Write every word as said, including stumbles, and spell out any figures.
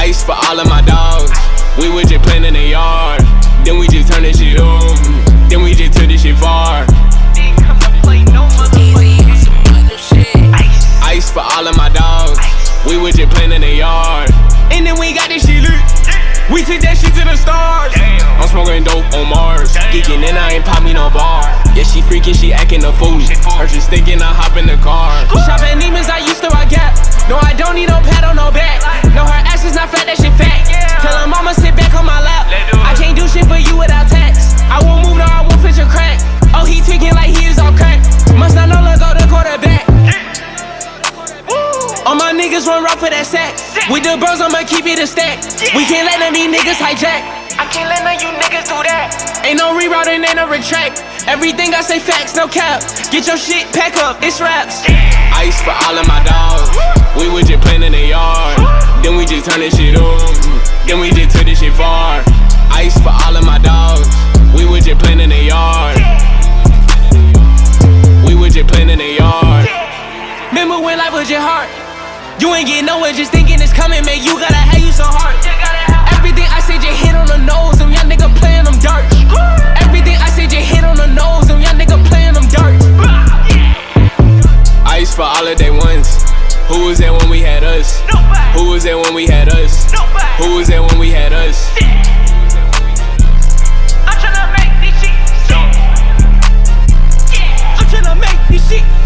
Ice for all of my dogs. We was just playing in the yard. Then we just turned this shit on. Then we just took this shit far. Didn't come to play no motherfucking some other shit. Ice. Ice for all of my dogs. We was just playing in the yard. And then we got this shit lit. We took that shit to the stars. Damn. I'm smoking dope on Mars. Damn. Geeking and I ain't pop me no bar. Yeah, she freaking, she acting a fool. Her just thinking I hop in the car. Shop at Neiman's, I used to rock Gap. No, I don't need no pad on no back. No, her ass is not fat, that shit fat. Tell her mama sit back on my lap. I can't do shit for you without tax. I won't move, no, I won't fit your crack. Oh, he tweaking like he is all crack. Must not know, let's go to quarterback. All my niggas run rough for that sack. With the bros, I'ma keep it a stack. We can't let none of these niggas hijack. I can't let none of you niggas do that. Ain't no rerouting, ain't no retract. Everything I say facts, no cap. Get your shit, pack up, it's raps. Ice for all of my dogs. We was just playing in the yard. Then we just turned this shit on. Then we just took this shit far. Ice for all of my dogs. We was just playing in the yard. We was just playing in the yard. Remember when life was just hard? You ain't getting nowhere just thinking it's coming, man. You gotta have you so hard. Everything I say just hit on the nose. Them young nigga playing them dirt. Everything I say just hit on the nose. Them young nigga playing them dirt. Ice for all of day ones. Who was there when we had us? Who was there when we had us? Who was there when we had us? I'm tryna make this shit. I'm tryna make this shit.